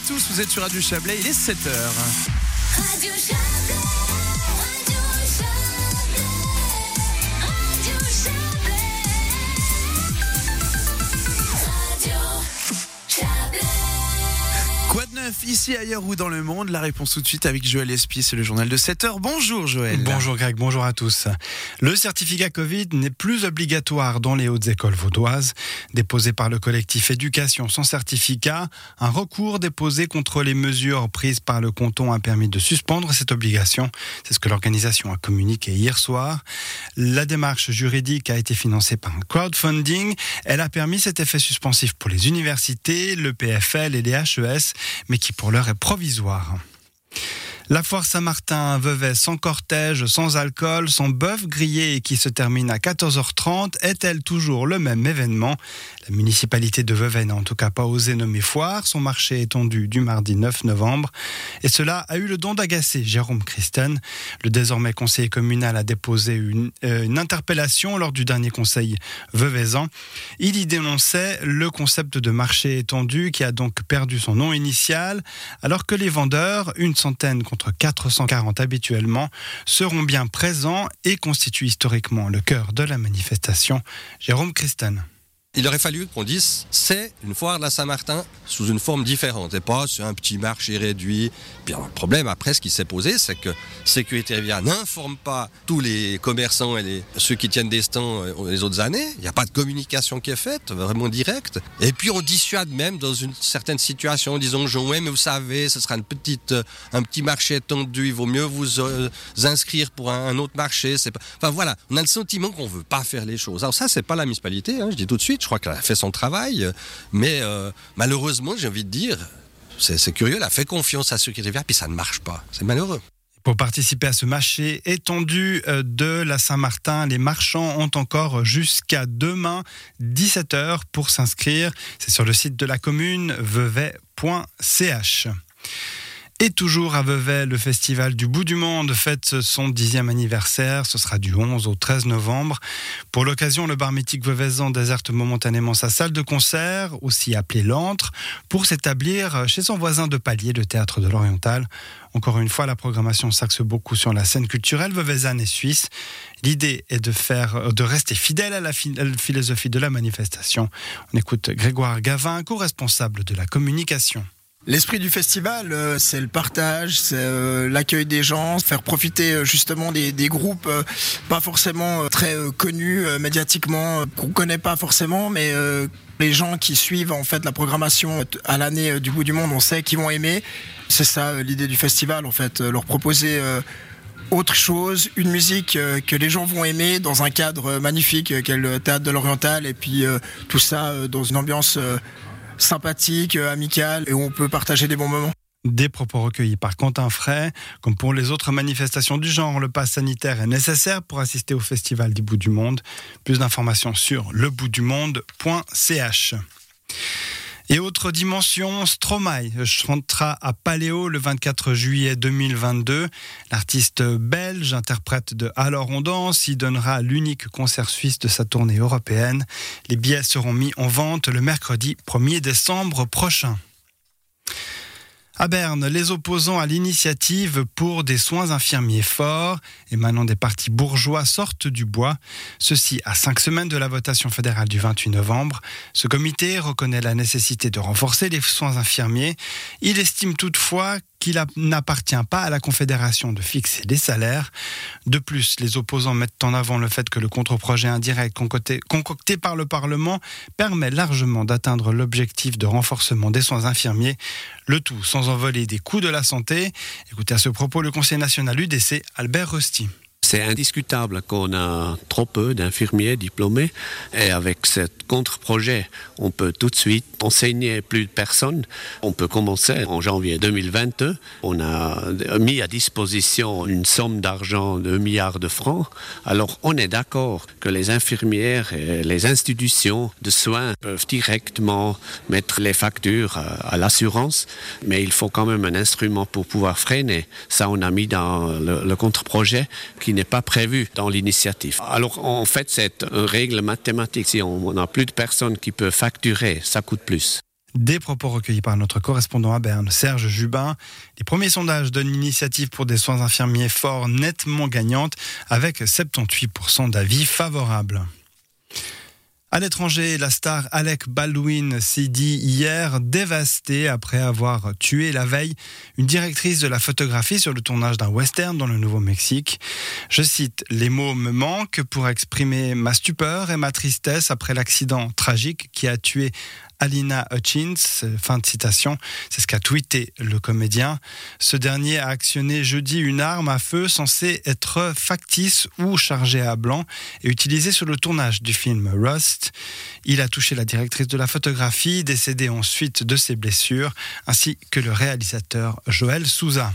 tous, vous êtes sur Radio Chablais, il est 7h. Radio Chablais, Radio Chablais, Radio Chablais, Radio Chablais. Quoi de neuf ici, ailleurs ou dans le monde? La réponse tout de suite avec Joël Espy, c'est le journal de 7h. Bonjour Joël. Bonjour Greg, bonjour à tous. Le certificat Covid n'est plus obligatoire dans les hautes écoles vaudoises. Déposé par le collectif Éducation sans certificat, un recours déposé contre les mesures prises par le canton a permis de suspendre cette obligation. C'est ce que l'organisation a communiqué hier soir. La démarche juridique a été financée par un crowdfunding. Elle a permis cet effet suspensif pour les universités, le PFL et les HES, mais qui pour l'heure est provisoire. La foire Saint-Martin à Vevey sans cortège, sans alcool, sans bœuf grillé et qui se termine à 14h30 est-elle toujours le même événement? La municipalité de Vevey n'a en tout cas pas osé nommer foire. Son marché est tendu du mardi 9 novembre. Et cela a eu le don d'agacer Jérôme Christen. Le désormais conseiller communal a déposé une interpellation lors du dernier conseil veveysan. Il y dénonçait le concept de marché étendu qui a donc perdu son nom initial, alors que les vendeurs, une centaine contre 440 habituellement, seront bien présents et constituent historiquement le cœur de la manifestation. Jérôme Christen. Il aurait fallu qu'on dise c'est une foire de la Saint-Martin sous une forme différente et pas c'est un petit marché réduit. Puis le problème après ce qui s'est posé c'est que Sécurité Rivière n'informe pas tous les commerçants et ceux qui tiennent des stands les autres années. Il n'y a pas de communication qui est faite vraiment directe. Et puis on dissuade même dans une certaine situation en disant aux gens ouais mais vous savez ce sera un petit marché étendu, il vaut mieux vous inscrire pour un autre marché. Enfin voilà, on a le sentiment qu'on ne veut pas faire les choses. Alors ça c'est pas la municipalité, je dis tout de suite. Je crois qu'elle a fait son travail, mais malheureusement, j'ai envie de dire, c'est curieux, elle a fait confiance à Sécurité Rivière, puis ça ne marche pas. C'est malheureux. Pour participer à ce marché étendu de la Saint-Martin, les marchands ont encore jusqu'à demain 17h pour s'inscrire. C'est sur le site de la commune vevey.ch. Et toujours à Vevey, le festival du bout du monde fête son 10e anniversaire. Ce sera du 11 au 13 novembre. Pour l'occasion, le bar mythique veveysan déserte momentanément sa salle de concert, aussi appelée l'Antre, pour s'établir chez son voisin de palier, le Théâtre de l'Oriental. Encore une fois, la programmation s'axe beaucoup sur la scène culturelle veveysanne et suisse. L'idée est de rester fidèle à la philosophie de la manifestation. On écoute Grégoire Gavin, co-responsable de la communication. L'esprit du festival, c'est le partage, c'est l'accueil des gens, faire profiter justement des groupes pas forcément très connus médiatiquement, qu'on connaît pas forcément, mais les gens qui suivent en fait la programmation à l'année du bout du monde, on sait qu'ils vont aimer. C'est ça l'idée du festival en fait, leur proposer autre chose, une musique que les gens vont aimer dans un cadre magnifique qu'est le Théâtre de l'Oriental et puis tout ça dans une ambiance sympathique, amicale et où on peut partager des bons moments. Des propos recueillis par Quentin Fray. Comme pour les autres manifestations du genre, le pass sanitaire est nécessaire pour assister au Festival du bout du monde. Plus d'informations sur leboutdumonde.ch. Et autre dimension, Stromae chantera à Paléo le 24 juillet 2022. L'artiste belge, interprète de Alors on danse, y donnera l'unique concert suisse de sa tournée européenne. Les billets seront mis en vente le mercredi 1er décembre prochain. À Berne, les opposants à l'initiative pour des soins infirmiers forts émanant des partis bourgeois sortent du bois. Ceci à 5 semaines de la votation fédérale du 28 novembre. Ce comité reconnaît la nécessité de renforcer les soins infirmiers. Il estime toutefois qu'il n'appartient pas à la Confédération de fixer les salaires. De plus, les opposants mettent en avant le fait que le contre-projet indirect concocté par le Parlement permet largement d'atteindre l'objectif de renforcement des soins infirmiers, le tout sans envoler des coûts de la santé. Écoutez à ce propos le conseiller national UDC, Albert Rosti. C'est indiscutable qu'on a trop peu d'infirmiers diplômés et avec ce contre-projet, on peut tout de suite enseigner plus de personnes. On peut commencer en janvier 2022. On a mis à disposition une somme d'argent de 1 milliard de francs. Alors on est d'accord que les infirmières et les institutions de soins peuvent directement mettre les factures à l'assurance, mais il faut quand même un instrument pour pouvoir freiner. Ça, on a mis dans le contre-projet qui n'est pas prévu dans l'initiative. Alors en fait, c'est une règle mathématique. Si on n'a plus de personnes qui peuvent facturer, ça coûte plus. Des propos recueillis par notre correspondant à Berne, Serge Jubin. Les premiers sondages donnent une initiative pour des soins infirmiers forts nettement gagnante, avec 78% d'avis favorables. À l'étranger, la star Alec Baldwin s'est dit hier dévasté après avoir tué la veille une directrice de la photographie sur le tournage d'un western dans le Nouveau-Mexique. Je cite, « Les mots me manquent pour exprimer ma stupeur et ma tristesse après l'accident tragique qui a tué Alina Hutchins », fin de citation, c'est ce qu'a tweeté le comédien. Ce dernier a actionné jeudi une arme à feu censée être factice ou chargée à blanc et utilisée sur le tournage du film Rust. Il a touché la directrice de la photographie, décédée ensuite de ses blessures, ainsi que le réalisateur Joël Souza.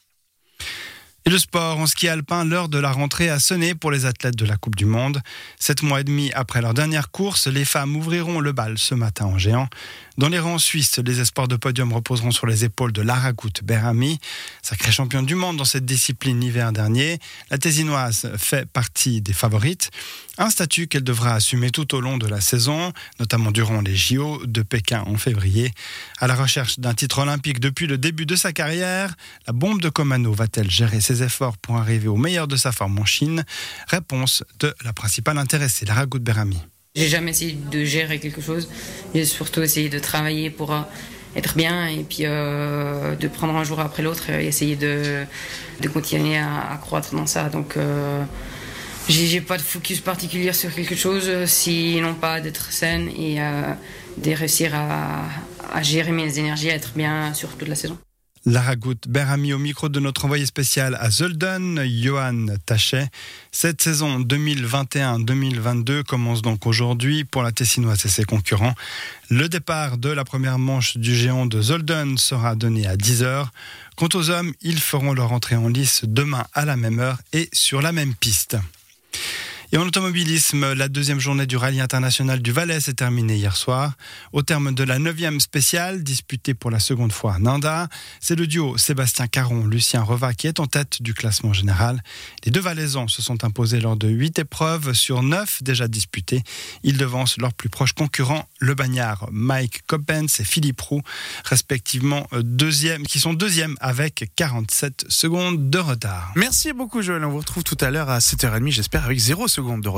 Et le sport, en ski alpin, l'heure de la rentrée a sonné pour les athlètes de la Coupe du Monde. 7 mois et demi après leur dernière course, les femmes ouvriront le bal ce matin en géant. Dans les rangs suisses, les espoirs de podium reposeront sur les épaules de Lara Gut-Berhami, sacrée championne du monde dans cette discipline l'hiver dernier. La Tésinoise fait partie des favorites, un statut qu'elle devra assumer tout au long de la saison, notamment durant les JO de Pékin en février. À la recherche d'un titre olympique depuis le début de sa carrière, la bombe de Komano va-t-elle gérer ses efforts pour arriver au meilleur de sa forme en Chine ? Réponse de la principale intéressée, Lara Gut-Berhami. J'ai jamais essayé de gérer quelque chose. J'ai surtout essayé de travailler pour être bien et puis de prendre un jour après l'autre et essayer de continuer à croître dans ça. Donc j'ai pas de focus particulier sur quelque chose, sinon pas d'être saine et de réussir à gérer mes énergies, à être bien sur toute la saison. Lara Gut-Berhami au micro de notre envoyé spécial à Zolden, Johan Tachet. Cette saison 2021-2022 commence donc aujourd'hui pour la Tessinoise et ses concurrents. Le départ de la première manche du géant de Zolden sera donné à 10h. Quant aux hommes, ils feront leur entrée en lice demain à la même heure et sur la même piste. Et en automobilisme, la deuxième journée du rallye international du Valais s'est terminée hier soir. Au terme de la 9e spéciale, disputée pour la seconde fois à Nanda, c'est le duo Sébastien Caron-Lucien Reva qui est en tête du classement général. Les deux Valaisans se sont imposés lors de 8 épreuves sur 9 déjà disputées. Ils devancent leurs plus proches concurrents, le bagnard Mike Coppens et Philippe Roux, respectivement qui sont deuxièmes avec 47 secondes de retard. Merci beaucoup Joël, on vous retrouve tout à l'heure à 7h30, j'espère avec 0 secondes de retard.